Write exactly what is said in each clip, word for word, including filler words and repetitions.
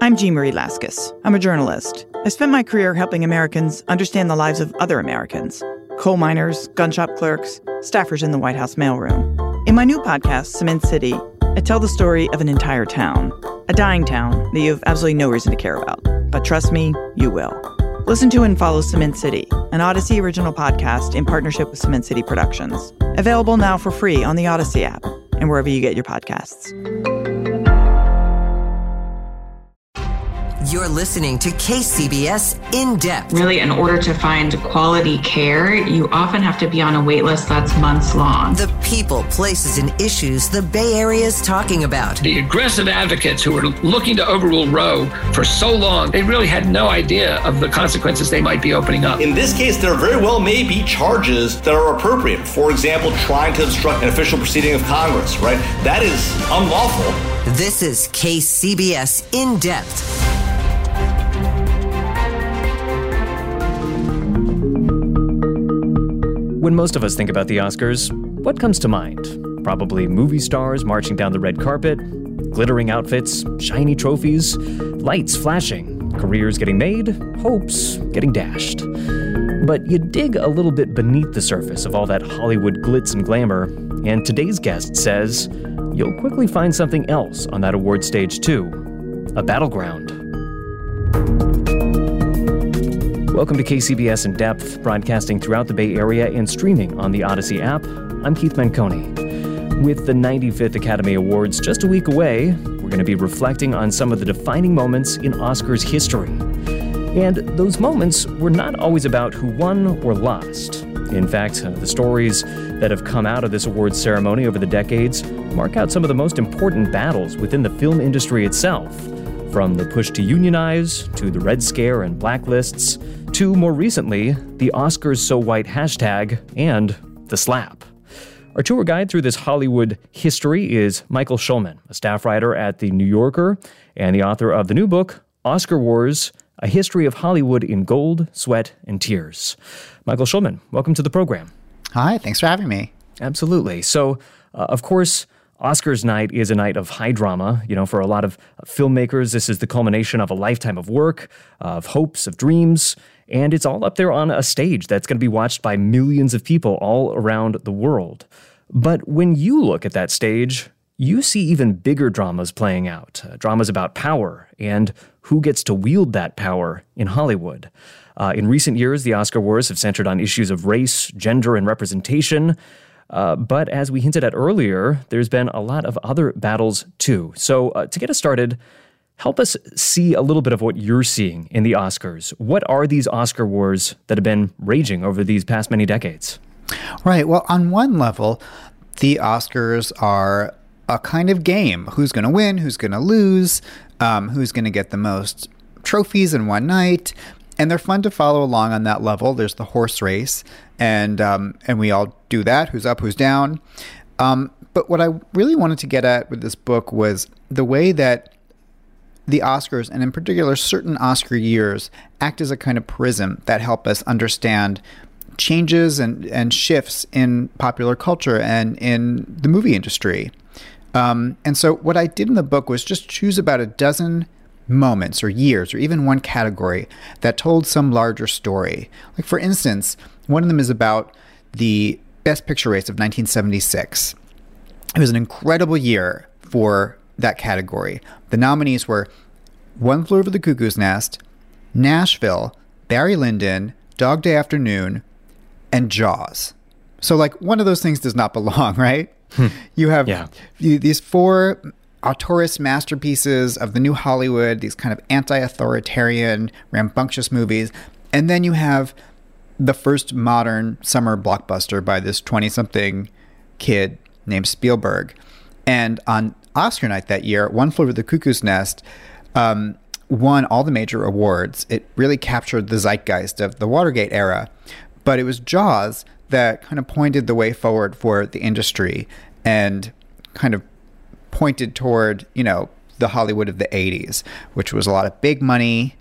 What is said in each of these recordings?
I'm Jean Marie Laskus. I'm a journalist. I spent my career helping Americans understand the lives of other Americans. Coal miners, gun shop clerks, staffers in the White House mailroom. In my new podcast, Cement City, I tell the story of an entire town. A dying town that you have absolutely no reason to care about. But trust me, you will. Listen to and follow Cement City, an Odyssey original podcast in partnership with Cement City Productions. Available now for free on the Odyssey app and wherever you get your podcasts. You're listening to K C B S In Depth. Really, in order to find quality care, you often have to be on a wait list that's months long. The people, places, and issues the Bay Area is talking about. The aggressive advocates who were looking to overrule Roe for so long, they really had no idea of the consequences they might be opening up. In this case, there very well may be charges that are appropriate. For example, trying to obstruct an official proceeding of Congress, right? That is unlawful. This is K C B S In Depth. When most of us think about the Oscars, what comes to mind? Probably movie stars marching down the red carpet, glittering outfits, shiny trophies, lights flashing, careers getting made, hopes getting dashed. But you dig a little bit beneath the surface of all that Hollywood glitz and glamour, and today's guest says you'll quickly find something else on that award stage too, a battleground. Welcome to K C B S In Depth, broadcasting throughout the Bay Area and streaming on the Odyssey app. I'm Keith Menconi. With the ninety-fifth Academy Awards just a week away, we're going to be reflecting on some of the defining moments in Oscars history. And those moments were not always about who won or lost. In fact, uh, the stories that have come out of this awards ceremony over the decades mark out some of the most important battles within the film industry itself. From the push to unionize, to the Red Scare and blacklists, to, more recently, the Oscars So White hashtag and the slap. Our tour guide through this Hollywood history is Michael Schulman, a staff writer at The New Yorker and the author of the new book, Oscar Wars, A History of Hollywood in Gold, Sweat, and Tears. Michael Schulman, welcome to the program. Hi, thanks for having me. Absolutely. So, uh, of course, Oscars night is a night of high drama. You know, for a lot of filmmakers, this is the culmination of a lifetime of work, of hopes, of dreams, and it's all up there on a stage that's going to be watched by millions of people all around the world. But when you look at that stage, you see even bigger dramas playing out, uh, dramas about power and who gets to wield that power in Hollywood. Uh, in recent years, the Oscar Wars have centered on issues of race, gender, and representation. Uh, but as we hinted at earlier, there's been a lot of other battles too. So uh, to get us started, help us see a little bit of what you're seeing in the Oscars. What are these Oscar wars that have been raging over these past many decades? Right. Well, on one level, the Oscars are a kind of game. Who's going to win? Who's going to lose? Um, who's going to get the most trophies in one night? And they're fun to follow along on that level. There's the horse race, and um, and we all do that. Who's up? Who's down? Um, but what I really wanted to get at with this book was the way that the Oscars, and in particular certain Oscar years, act as a kind of prism that help us understand changes and, and shifts in popular culture and in the movie industry. Um, and so what I did in the book was just choose about a dozen moments or years or even one category that told some larger story. Like, for instance, one of them is about the Best Picture race of nineteen seventy-six. It was an incredible year for that category. The nominees were One Flew Over the Cuckoo's Nest, Nashville, Barry Lyndon, Dog Day Afternoon, and Jaws. So, like, one of those things does not belong, right? Hmm. You have yeah. you, these four auteurist masterpieces of the new Hollywood, these kind of anti-authoritarian, rambunctious movies. And then you have the first modern summer blockbuster by this twenty-something kid named Spielberg. And on Oscar night that year, One Flew Over the Cuckoo's Nest um, won all the major awards. It really captured the zeitgeist of the Watergate era. But it was Jaws that kind of pointed the way forward for the industry and kind of pointed toward, you know, the Hollywood of the eighties, which was a lot of big money,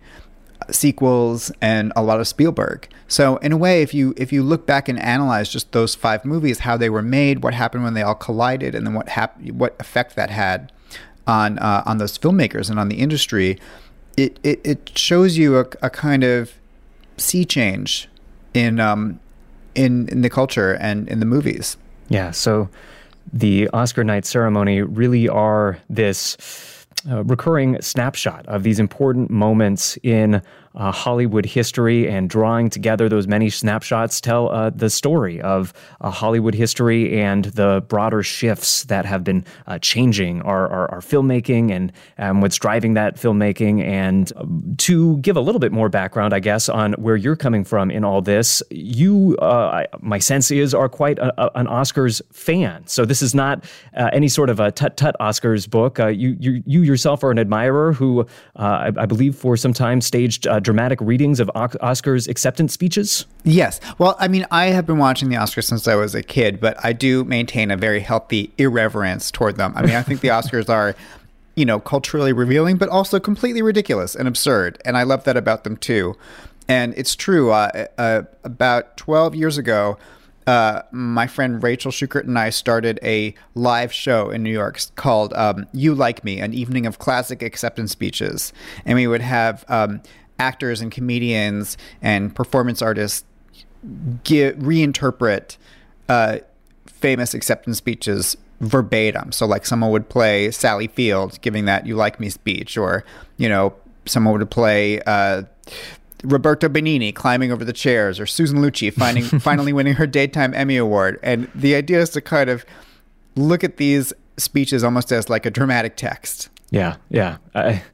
sequels, and a lot of Spielberg. So in a way, if you if you look back and analyze just those five movies, how they were made, what happened when they all collided, and then what hap- what effect that had on uh, on those filmmakers and on the industry, it, it, it shows you a, a kind of sea change in um in in the culture and in the movies. Yeah, so the Oscar night ceremony really are this uh, recurring snapshot of these important moments in uh, Hollywood history, and drawing together those many snapshots tell uh, the story of uh, Hollywood history and the broader shifts that have been uh, changing our, our, our filmmaking and, and what's driving that filmmaking. And uh, to give a little bit more background, I guess, on where you're coming from in all this, you, uh, my sense is, are quite a, a, an Oscars fan. So this is not uh, any sort of a tut-tut Oscars book. Uh, you, you, you yourself are an admirer who, uh, I, I believe, for some time staged uh, dramatic readings of Oscars acceptance speeches? Yes. Well, I mean, I have been watching the Oscars since I was a kid, but I do maintain a very healthy irreverence toward them. I mean, I think the Oscars are, you know, culturally revealing, but also completely ridiculous and absurd. And I love that about them, too. And it's true. Uh, uh, about twelve years ago, Uh, my friend Rachel Schukert and I started a live show in New York called um, You Like Me, an evening of classic acceptance speeches. And we would have um, actors and comedians and performance artists give, reinterpret uh, famous acceptance speeches verbatim. So like someone would play Sally Field giving that You Like Me speech, or, you know, someone would play Uh, Roberto Benigni climbing over the chairs, or Susan Lucci finding, finally winning her Daytime Emmy Award. And the idea is to kind of look at these speeches almost as like a dramatic text. Yeah, yeah. I,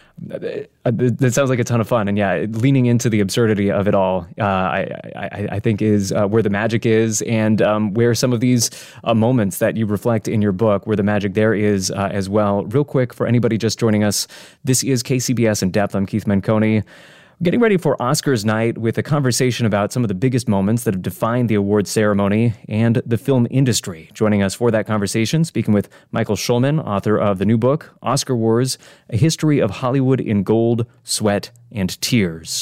that sounds like a ton of fun. And yeah, leaning into the absurdity of it all, uh, I, I, I think is uh, where the magic is, and um, where some of these uh, moments that you reflect in your book, where the magic there is uh, as well. Real quick, for anybody just joining us, this is K C B S In Depth. I'm Keith Menconi. Getting ready for Oscars night with a conversation about some of the biggest moments that have defined the awards ceremony and the film industry. Joining us for that conversation, speaking with Michael Schulman, author of the new book, Oscar Wars, A History of Hollywood in Gold, Sweat, and Tears.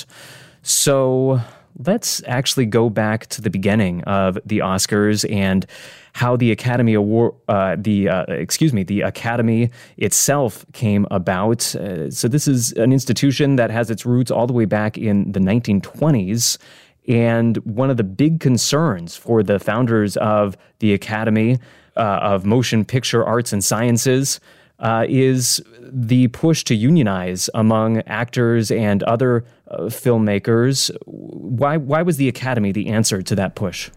So let's actually go back to the beginning of the Oscars and how the Academy Award, uh, the uh, excuse me, the Academy itself came about. Uh, so this is an institution that has its roots all the way back in the nineteen twenties. And one of the big concerns for the founders of the Academy uh, of Motion Picture Arts and Sciences uh, is the push to unionize among actors and other uh, filmmakers. Why, why was the Academy the answer to that push?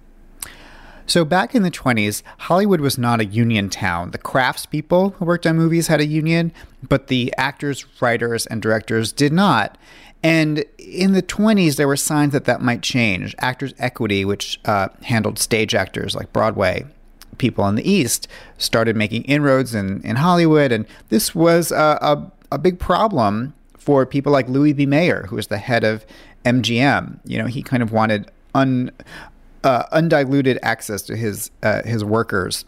So back in the twenties, Hollywood was not a union town. The craftspeople who worked on movies had a union, but the actors, writers, and directors did not. And in the twenties, there were signs that that might change. Actors Equity, which uh, handled stage actors like Broadway people in the East, started making inroads in, in Hollywood. And this was a, a, a big problem for people like Louis B. Mayer, who was the head of M G M. You know, he kind of wanted un... Uh, undiluted access to his uh, his workers.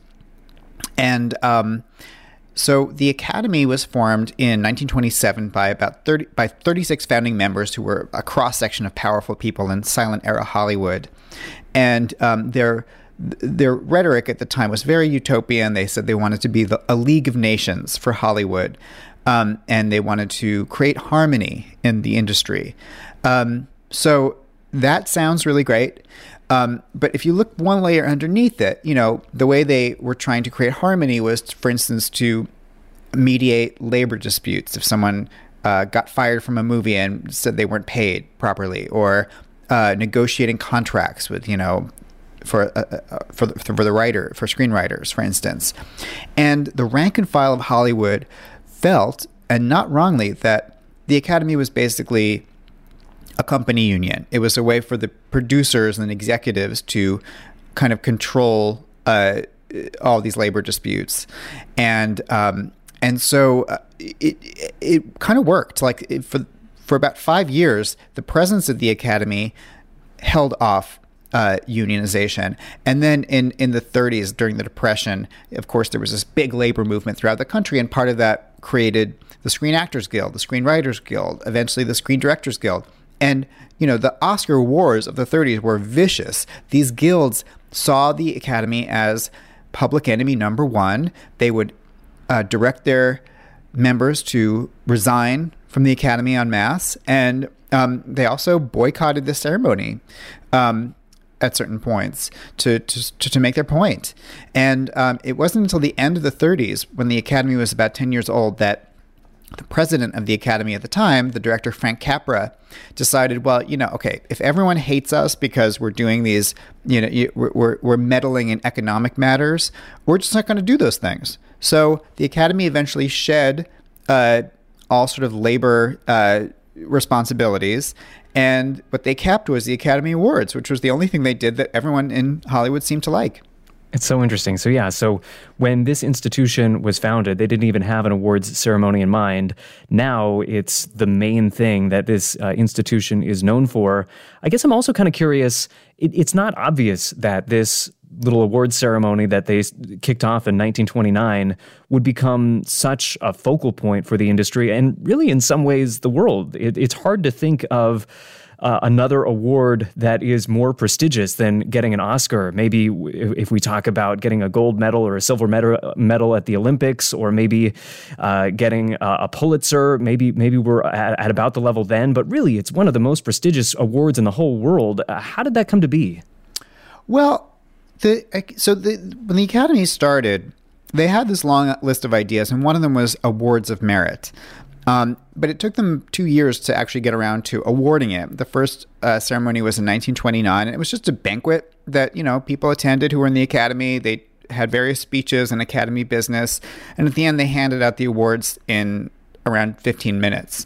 And um, so the Academy was formed in nineteen twenty-seven by about thirty by thirty-six founding members who were a cross-section of powerful people in silent era Hollywood. And um, their their rhetoric at the time was very utopian. They said they wanted to be the, a league of nations for Hollywood. Um, and they wanted to create harmony in the industry. Um, so that sounds really great. Um, but if you look one layer underneath it, you know, the way they were trying to create harmony was, for instance, to mediate labor disputes. If someone uh, got fired from a movie and said they weren't paid properly, or uh, negotiating contracts with, you know, for uh, uh, for the, for the writer, for screenwriters, for instance. And the rank and file of Hollywood felt, and not wrongly, that the Academy was basically a company union. It was a way for the producers and executives to kind of control uh, all these labor disputes, and um, and so uh, it it, it kind of worked. Like it, for for about five years, the presidents of the Academy held off uh, unionization, and then in in the thirties, during the Depression, of course, there was this big labor movement throughout the country, and part of that created the Screen Actors Guild, the Screenwriters Guild, eventually the Screen Directors Guild. And, you know, the Oscar wars of the thirties were vicious. These guilds saw the Academy as public enemy number one. They would uh, direct their members to resign from the Academy en masse, and um, they also boycotted the ceremony um, at certain points to, to to make their point. And um, it wasn't until the end of the thirties, when the Academy was about ten years old, that the president of the Academy at the time, the director Frank Capra, decided, well, you know, okay, if everyone hates us because we're doing these, you know, we're, we're meddling in economic matters, we're just not going to do those things. So the Academy eventually shed uh, all sort of labor uh, responsibilities. And what they kept was the Academy Awards, which was the only thing they did that everyone in Hollywood seemed to like. It's so interesting. So yeah, so when this institution was founded, they didn't even have an awards ceremony in mind. Now it's the main thing that this uh, institution is known for. I guess I'm also kind of curious, it, it's not obvious that this little awards ceremony that they kicked off in nineteen twenty-nine would become such a focal point for the industry and really in some ways the world. It, it's hard to think of Uh, another award that is more prestigious than getting an Oscar. Maybe w- if we talk about getting a gold medal or a silver medal, medal at the Olympics, or maybe uh, getting uh, a Pulitzer, maybe maybe we're at, at about the level then. But really, it's one of the most prestigious awards in the whole world. Uh, how did that come to be? Well, the so the, when the Academy started, they had this long list of ideas, and one of them was awards of merit. Um, but it took them two years to actually get around to awarding it. The first uh, ceremony was in nineteen twenty-nine, and it was just a banquet that, you know, people attended who were in the Academy. They had various speeches and Academy business, and at the end they handed out the awards in around fifteen minutes.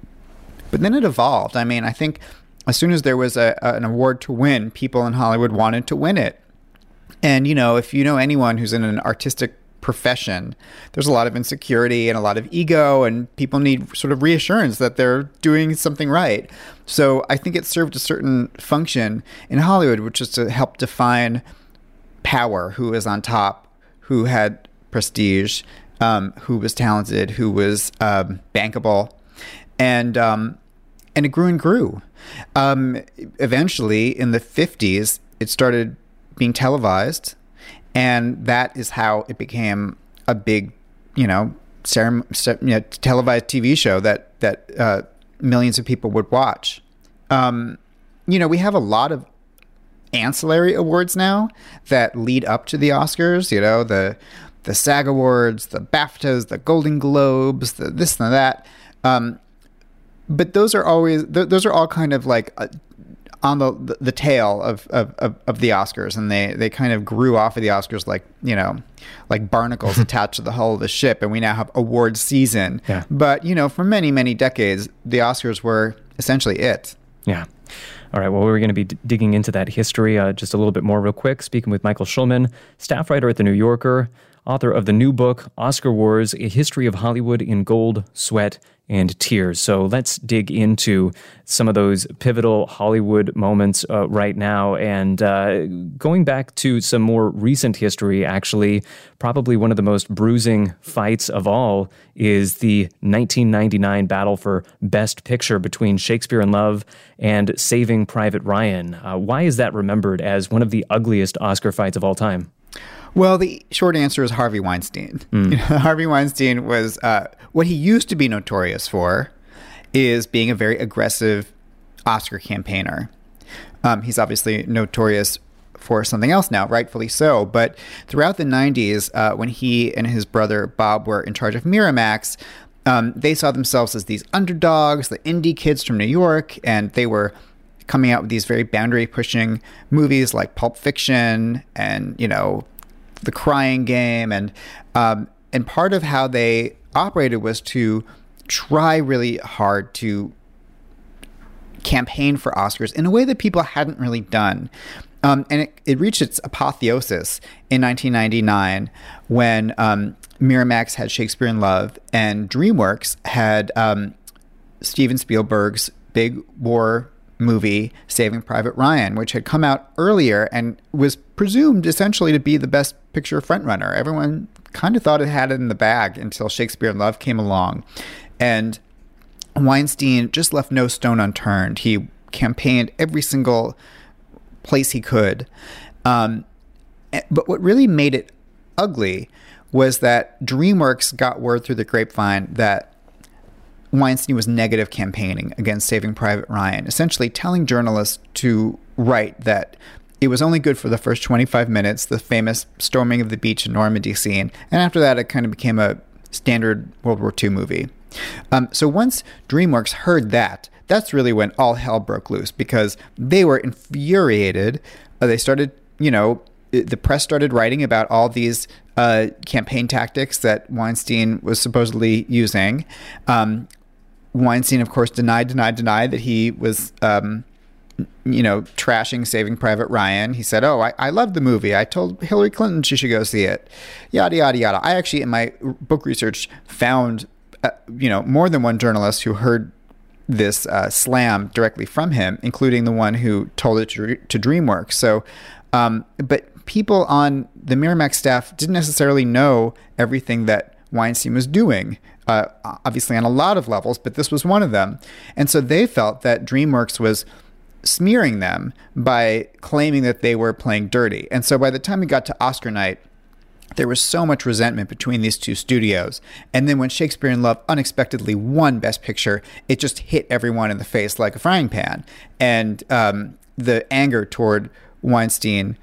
But then it evolved. I mean, I think as soon as there was a, a, an award to win, people in Hollywood wanted to win it. And, you know, if you know anyone who's in an artistic profession, there's a lot of insecurity and a lot of ego, and people need sort of reassurance that they're doing something right. So I think it served a certain function in Hollywood, which is to help define power, who was on top, who had prestige, um, who was talented, who was um, bankable, and um, and it grew and grew. Um, eventually, in the fifties, it started being televised. And that is how it became a big, you know, cerem- you know televised T V show that that uh, millions of people would watch. Um, you know, we have a lot of ancillary awards now that lead up to the Oscars. You know, the the SAG Awards, the BAFTAs, the Golden Globes, the this and that. Um, but those are always th- those are all kind of like a, on the, the the tail of, of, of the Oscars, and they, they kind of grew off of the Oscars like, you know, like barnacles attached to the hull of the ship, and we now have awards season. Yeah. But, you know, for many, many decades, the Oscars were essentially it. Yeah. All right, well, we're going to be d- digging into that history uh, just a little bit more real quick, speaking with Michael Schulman, staff writer at The New Yorker, author of the new book, Oscar Wars, A History of Hollywood in Gold, Sweat, and Tears. So let's dig into some of those pivotal Hollywood moments uh, right now. And uh, going back to some more recent history, actually, probably one of the most bruising fights of all is the nineteen ninety-nine battle for Best Picture between Shakespeare in Love and Saving Private Ryan. Uh, why is that remembered as one of the ugliest Oscar fights of all time? Well, the short answer is Harvey Weinstein. Mm. You know, Harvey Weinstein was, uh, what he used to be notorious for is being a very aggressive Oscar campaigner. Um, he's obviously notorious for something else now, rightfully so. But throughout the nineties, uh, when he and his brother Bob were in charge of Miramax, um, they saw themselves as these underdogs, the indie kids from New York, and they were coming out with these very boundary-pushing movies like Pulp Fiction and, you know, The Crying Game, and um, and part of how they operated was to try really hard to campaign for Oscars in a way that people hadn't really done. Um, and it, it reached its apotheosis in nineteen ninety-nine when um, Miramax had Shakespeare in Love and DreamWorks had um, Steven Spielberg's big war movie, Saving Private Ryan, which had come out earlier and was presumed essentially to be the best picture frontrunner. Everyone kind of thought it had it in the bag until Shakespeare in Love came along. And Weinstein just left no stone unturned. He campaigned every single place he could. Um, but what really made it ugly was that DreamWorks got word through the grapevine that Weinstein was negative campaigning against Saving Private Ryan, essentially telling journalists to write that it was only good for the first twenty-five minutes, the famous storming of the beach in Normandy scene, and after that it kind of became a standard World War Two movie. Um, so once DreamWorks heard that, that's really when all hell broke loose, because they were infuriated. Uh, they started, you know, the press started writing about all these uh, campaign tactics that Weinstein was supposedly using. Um, Weinstein, of course, denied, denied, denied that he was, um, you know, trashing Saving Private Ryan. He said, oh, I, I loved the movie. I told Hillary Clinton she should go see it. Yada, yada, yada. I actually, in my book research, found, uh, you know, more than one journalist who heard this uh, slam directly from him, including the one who told it to, to DreamWorks. So, um, but people on the Miramax staff didn't necessarily know everything that Weinstein was doing, uh, obviously on a lot of levels, but this was one of them. And so they felt that DreamWorks was smearing them by claiming that they were playing dirty. And so by the time we got to Oscar night, there was so much resentment between these two studios. And then when Shakespeare in Love unexpectedly won Best Picture, it just hit everyone in the face like a frying pan. And um, the anger toward Weinstein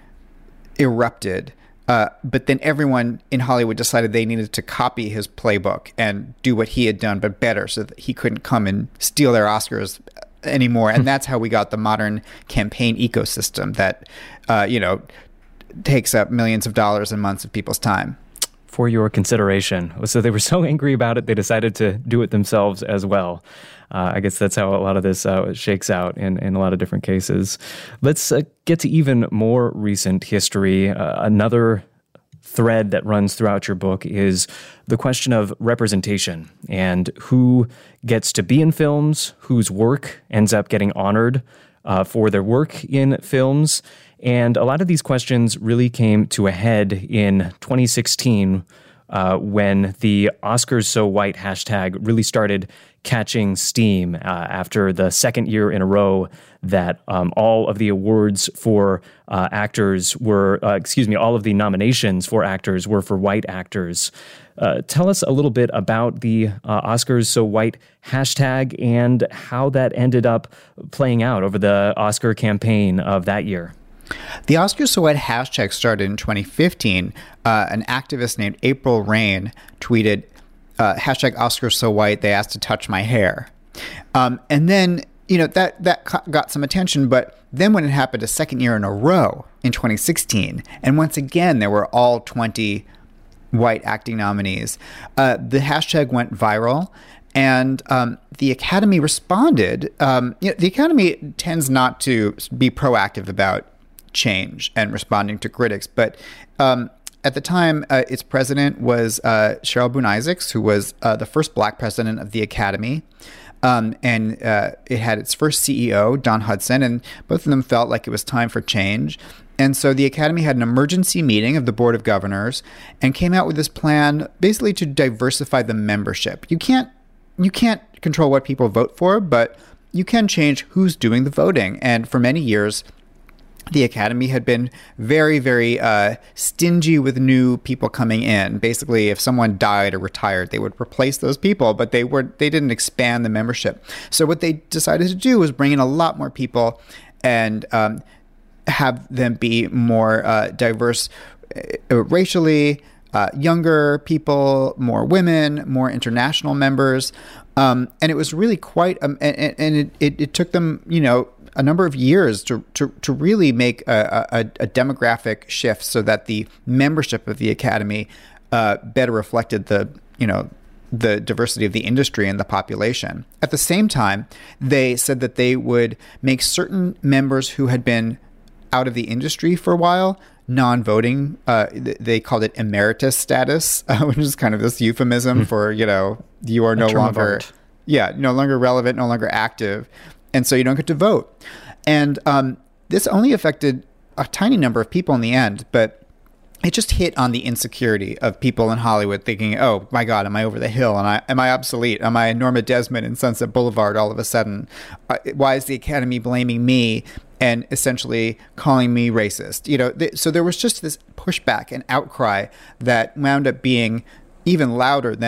erupted. Uh, but then everyone in Hollywood decided they needed to copy his playbook and do what he had done, but better, so that he couldn't come and steal their Oscars anymore. And that's how we got the modern campaign ecosystem that, uh, you know, takes up millions of dollars and months of people's time. For your consideration. So they were so angry about it, they decided to do it themselves as well. Uh, I guess that's how a lot of this uh, shakes out in, in a lot of different cases. Let's uh, get to even more recent history. Uh, another thread that runs throughout your book is the question of representation and who gets to be in films, whose work ends up getting honored uh, for their work in films. And a lot of these questions really came to a head in twenty sixteen uh, when the Oscars So White hashtag really started catching steam uh, after the second year in a row that um, all of the awards for uh, actors were, uh, excuse me, all of the nominations for actors were for white actors. Uh, tell us a little bit about the uh, Oscars So White hashtag and how that ended up playing out over the Oscar campaign of that year. The Oscars So White hashtag started in twenty fifteen. Uh, an activist named April Rain tweeted, uh, hashtag Oscars So White, they asked to touch my hair. Um, and then, you know, that, that got some attention. But then when it happened a second year in a row in twenty sixteen, and once again, there were all twenty white acting nominees, uh, the hashtag went viral. And um, the Academy responded. Um, you know, the Academy tends not to be proactive about change and responding to critics. But um, at the time, uh, its president was uh, Cheryl Boone Isaacs, who was uh, the first black president of the Academy. Um, and uh, it had its first C E O, Don Hudson, and both of them felt like it was time for change. And so the Academy had an emergency meeting of the Board of Governors and came out with this plan basically to diversify the membership. You can't you can't control what people vote for, but you can change who's doing the voting. And for many years, the Academy had been very, very uh, stingy with new people coming in. Basically, if someone died or retired, they would replace those people, but they were they didn't expand the membership. So what they decided to do was bring in a lot more people and um, have them be more uh, diverse uh, racially, uh, younger people, more women, more international members. Um, and it was really quite, um, and, and it, it, it took them, you know, a number of years to to, to really make a, a, a demographic shift so that the membership of the Academy uh, better reflected the, you know, the diversity of the industry and the population. At the same time, they said that they would make certain members who had been out of the industry for a while non-voting. Uh, they called it emeritus status, uh, which is kind of this euphemism mm. for, you know, you are no longer, yeah, no longer relevant, no longer active. And so you don't get to vote. And um, this only affected a tiny number of people in the end, but it just hit on the insecurity of people in Hollywood thinking, oh, my God, am I over the hill? And I, am I obsolete? Am I Norma Desmond in Sunset Boulevard all of a sudden? Uh, why is the Academy blaming me and essentially calling me racist? You know, th- so there was just this pushback and outcry that wound up being even louder than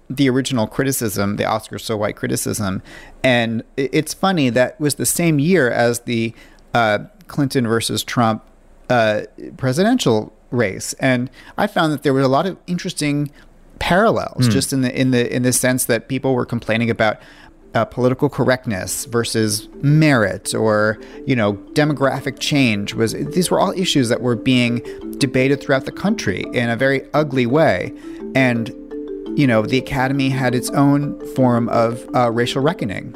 the original criticism, the Oscars So White criticism. And it's funny, that was the same year as the uh, Clinton versus Trump uh, presidential race. And I found that there were a lot of interesting parallels, mm. just in the in the in the sense that people were complaining about uh, political correctness versus merit, or, you know, demographic change. Was these were all issues that were being debated throughout the country in a very ugly way. And, you know, the Academy had its own form of uh, racial reckoning.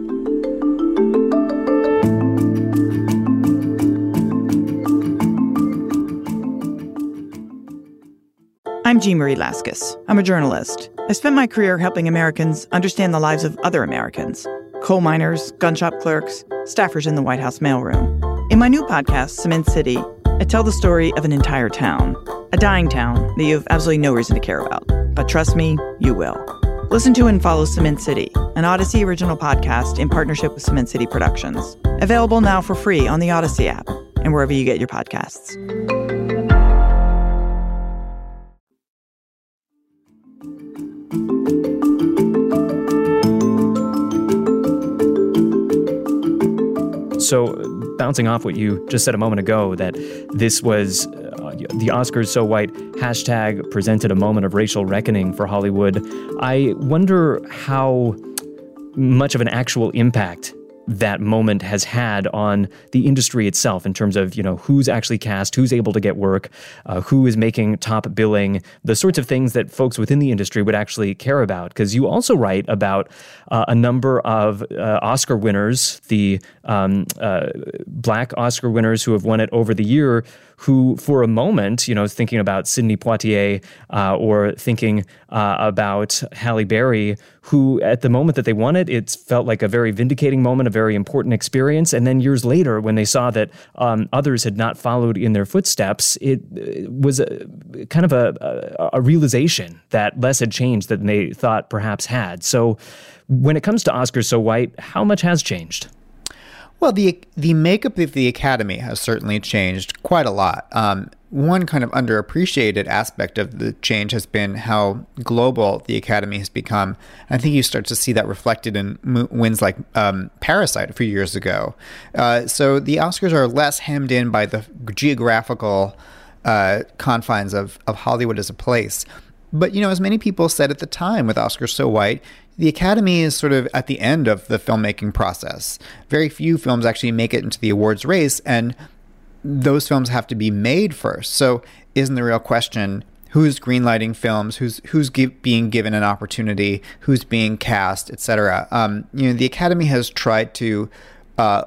I'm Jean Marie Laskus. I'm a journalist. I spent my career helping Americans understand the lives of other Americans: coal miners, gun shop clerks, staffers in the White House mailroom. In my new podcast, Cement City, I tell the story of an entire town, a dying town that you have absolutely no reason to care about. But trust me, you will. Listen to and follow Cement City, an Odyssey original podcast in partnership with Cement City Productions. Available now for free on the Odyssey app and wherever you get your podcasts. So, bouncing off what you just said a moment ago, that this was uh, the Oscars So White hashtag presented a moment of racial reckoning for Hollywood. I wonder how much of an actual impact that moment has had on the industry itself, in terms of, you know, who's actually cast, who's able to get work, uh, who is making top billing, the sorts of things that folks within the industry would actually care about. Because you also write about uh, a number of uh, Oscar winners, the um, uh, black Oscar winners who have won it over the year, who for a moment, you know, thinking about Sidney Poitier uh, or thinking uh, about Halle Berry, who at the moment that they won it, it felt like a very vindicating moment, a very important experience. And then years later, when they saw that um, others had not followed in their footsteps, it, it was a, kind of a, a, a realization that less had changed than they thought perhaps had. So when it comes to Oscars So White, how much has changed? Well, the the makeup of the Academy has certainly changed quite a lot. Um, one kind of underappreciated aspect of the change has been how global the Academy has become. I think you start to see that reflected in wins like um, Parasite a few years ago. Uh, so the Oscars are less hemmed in by the geographical uh, confines of, of Hollywood as a place. But, you know, as many people said at the time with Oscars So White, the Academy is sort of at the end of the filmmaking process. Very few films actually make it into the awards race, and those films have to be made first. So isn't the real question who's greenlighting films, who's who's give, being given an opportunity, who's being cast, et cetera. Um, you know, the Academy has tried to uh,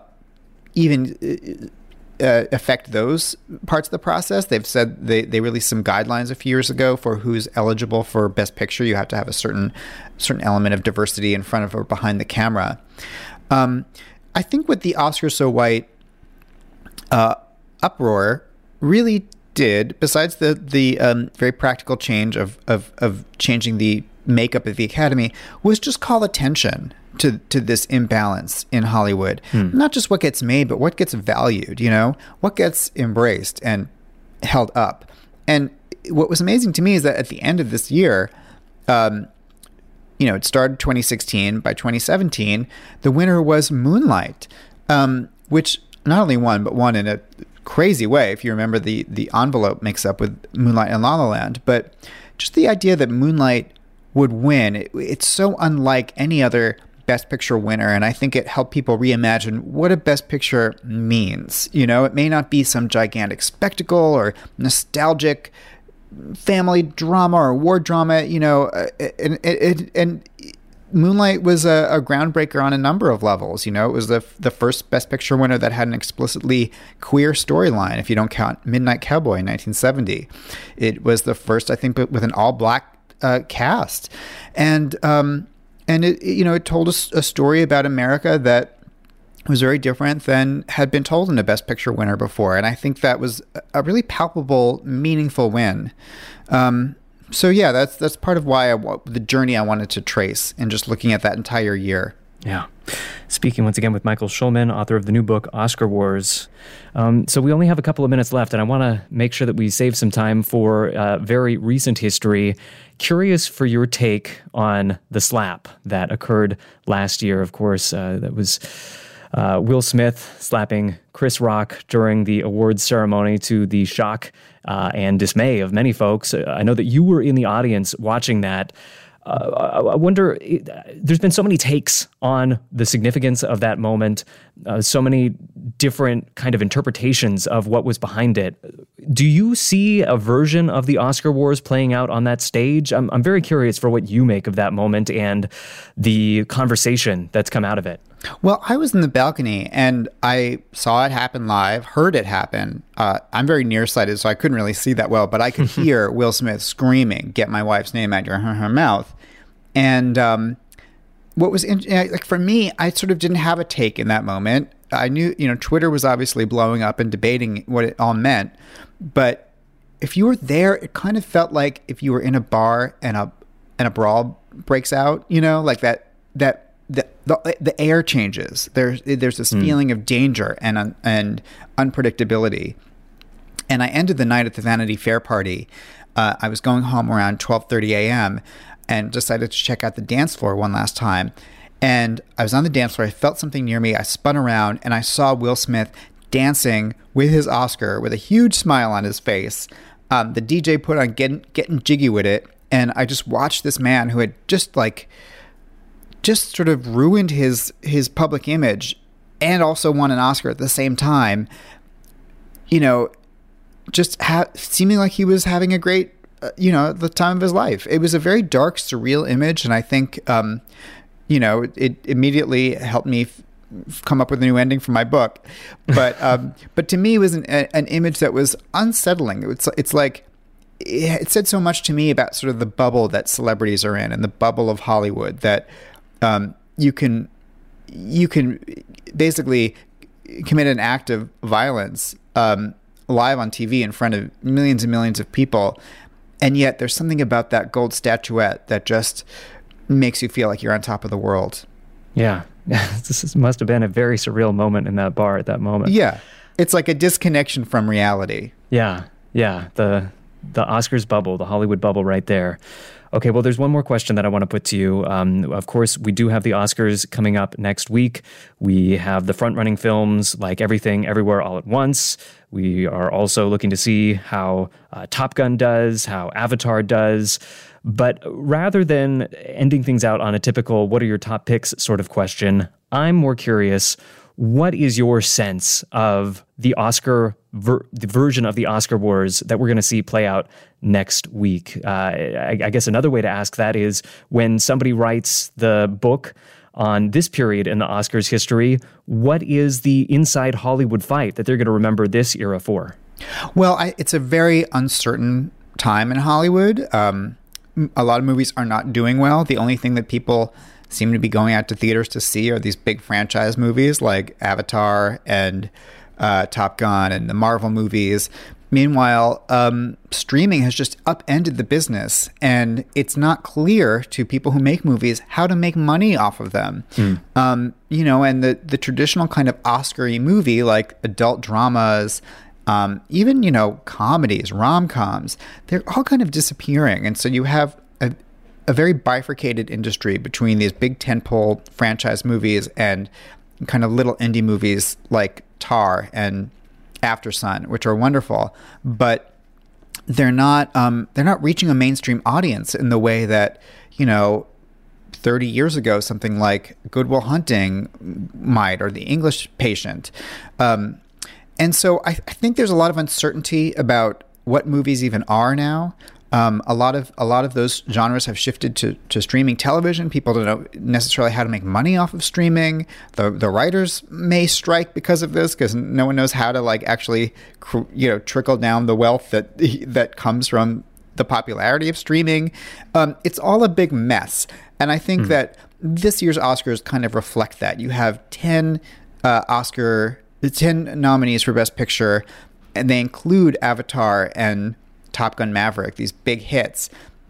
even uh, affect those parts of the process. They've said they, they released some guidelines a few years ago for who's eligible for Best Picture. You have to have a certain certain element of diversity in front of or behind the camera. Um, I think what the Oscars So White uh, uproar really did, besides the the um, very practical change of, of of changing the makeup of the Academy, was just call attention to to this imbalance in Hollywood. Hmm. Not just what gets made, but what gets valued, you know, what gets embraced and held up. And what was amazing to me is that at the end of this year, um, you know, it started twenty sixteen. By twenty seventeen, the winner was Moonlight, um, which not only won, but won in a crazy way, if you remember the the envelope mix-up with Moonlight and La La Land. But just the idea that Moonlight would win, it, it's so unlike any other Best Picture winner, and I think it helped people reimagine what a Best Picture means. You know, it may not be some gigantic spectacle or nostalgic family drama or war drama, you know, and, and, and Moonlight was a, a groundbreaker on a number of levels. You know, it was the the first Best Picture winner that had an explicitly queer storyline, if you don't count Midnight Cowboy in nineteen seventy. It was the first, I think, with an all-black uh, cast. And, um, and it, you know, it told us a story about America that was very different than had been told in a Best Picture winner before. And I think that was a really palpable, meaningful win. Um, so yeah, that's that's part of why I, the journey I wanted to trace, and just looking at that entire year. Yeah. Speaking once again with Michael Schulman, author of the new book, Oscar Wars. Um, so we only have a couple of minutes left, and I want to make sure that we save some time for uh, very recent history. Curious for your take on the slap that occurred last year. Of course, uh, that was uh, Will Smith slapping Chris Rock during the awards ceremony, to the shock uh, and dismay of many folks. I know that you were in the audience watching that. Uh, I wonder, there's been so many takes on the significance of that moment, uh, so many different kind of interpretations of what was behind it. Do you see a version of the Oscar Wars playing out on that stage? I'm, I'm very curious for what you make of that moment and the conversation that's come out of it. Well, I was in the balcony and I saw it happen live, heard it happen. Uh, I'm very nearsighted, so I couldn't really see that well, but I could hear Will Smith screaming, "Get my wife's name out your her, her mouth." And um, what was in, like for me, I sort of didn't have a take in that moment. I knew, you know, Twitter was obviously blowing up and debating what it all meant. But if you were there, it kind of felt like if you were in a bar and a and a brawl breaks out, you know, like that that the the, the air changes. There's there's this mm. feeling of danger and un, and unpredictability. And I ended the night at the Vanity Fair party. Uh, I was going home around twelve thirty a.m. and decided to check out the dance floor one last time. And I was on the dance floor. I felt something near me. I spun around and I saw Will Smith dancing with his Oscar with a huge smile on his face. Um, the D J put on Getting, Getting Jiggy With It. And I just watched this man who had just like, just sort of ruined his, his public image and also won an Oscar at the same time, you know, just ha- seeming like he was having a great, uh, you know, the time of his life. It was a very dark, surreal image. And I think, um, you know, it, it immediately helped me f- come up with a new ending for my book. But, um, but to me, it was an, a, an image that was unsettling. It's, it's like, it, it said so much to me about sort of the bubble that celebrities are in and the bubble of Hollywood that, um, you can, you can basically commit an act of violence, um, live on T V in front of millions and millions of people. And yet there's something about that gold statuette that just makes you feel like you're on top of the world. Yeah. This must have been a very surreal moment in that bar at that moment. Yeah. It's like a disconnection from reality. Yeah. Yeah. The the Oscars bubble, the Hollywood bubble right there. Okay, well, there's one more question that I want to put to you. Um, of course, we do have the Oscars coming up next week. We have the front-running films like Everything, Everywhere, All at Once. We are also looking to see how uh, Top Gun does, how Avatar does. But rather than ending things out on a typical what are your top picks sort of question, I'm more curious, what is your sense of the Oscar, ver- the version of the Oscar Wars that we're going to see play out next week? Uh, I, I guess another way to ask that is when somebody writes the book on this period in the Oscars history, what is the inside Hollywood fight that they're going to remember this era for? Well, I, it's a very uncertain time in Hollywood. Um, a lot of movies are not doing well. The only thing that people seem to be going out to theaters to see are these big franchise movies like Avatar and uh, Top Gun and the Marvel movies. Meanwhile, um, streaming has just upended the business, and it's not clear to people who make movies how to make money off of them. Mm. Um, you know, and the, the traditional kind of Oscar-y movie, like adult dramas, um, even, you know, comedies, rom-coms, they're all kind of disappearing. And so you have a, a very bifurcated industry between these big tentpole franchise movies and kind of little indie movies like Tar and After Sun, which are wonderful, but they're not um, they're not reaching a mainstream audience in the way that, you know, thirty years ago something like Good Will Hunting might, or The English Patient. Um, and so I, I think there's a lot of uncertainty about what movies even are now. Um, a lot of a lot of those genres have shifted to, to streaming television. People don't know necessarily how to make money off of streaming. The the writers may strike because of this, because no one knows how to like actually you know trickle down the wealth that that comes from the popularity of streaming. Um, it's all a big mess, and I think mm. that this year's Oscars kind of reflect that. You have ten uh, Oscar, ten nominees for Best Picture, and they include Avatar and Top Gun Maverick, these big hits.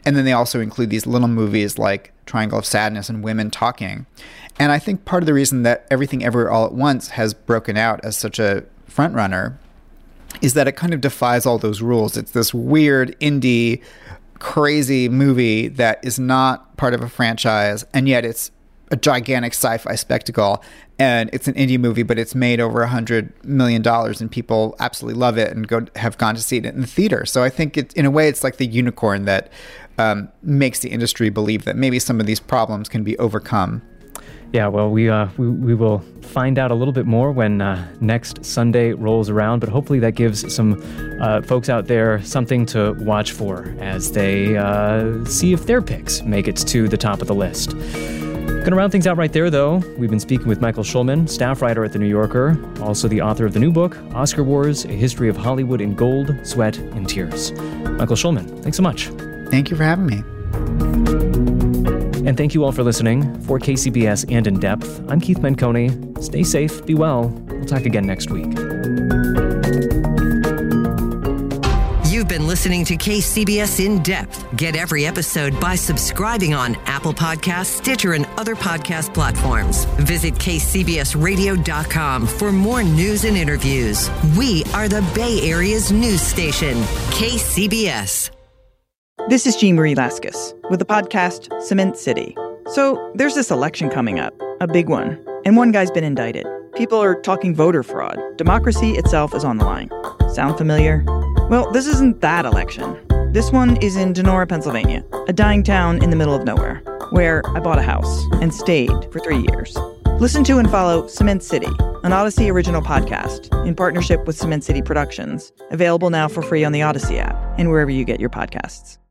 And then they also include these little movies like Triangle of Sadness and Women Talking. And I think part of the reason that Everything Everywhere All at Once has broken out as such a frontrunner is that it kind of defies all those rules. It's this weird indie, crazy movie that is not part of a franchise, and yet it's a gigantic sci-fi spectacle. And it's an indie movie, but it's made over a hundred million dollars, and people absolutely love it and go have gone to see it in the theater. So I think it, in a way, it's like the unicorn that um, makes the industry believe that maybe some of these problems can be overcome. Yeah, well, we, uh, we we will find out a little bit more when uh, next Sunday rolls around, but hopefully that gives some uh, folks out there something to watch for as they uh, see if their picks make it to the top of the list. Going to round things out right there, though. We've been speaking with Michael Schulman, staff writer at The New Yorker, also the author of the new book, Oscar Wars, A History of Hollywood in Gold, Sweat, and Tears. Michael Schulman, thanks so much. Thank you for having me. And thank you all for listening. For K C B S and In Depth, I'm Keith Menconi. Stay safe, be well. We'll talk again next week. You've been listening to K C B S In Depth. Get every episode by subscribing on Apple Podcasts, Stitcher, and other podcast platforms. Visit K C B S radio dot com for more news and interviews. We are the Bay Area's news station, K C B S. This is Jean Marie Laskus with the podcast Cement City. So there's this election coming up, a big one, and one guy's been indicted. People are talking voter fraud. Democracy itself is on the line. Sound familiar? Well, this isn't that election. This one is in Donora, Pennsylvania, a dying town in the middle of nowhere, where I bought a house and stayed for three years. Listen to and follow Cement City, an Odyssey original podcast in partnership with Cement City Productions, available now for free on the Odyssey app and wherever you get your podcasts.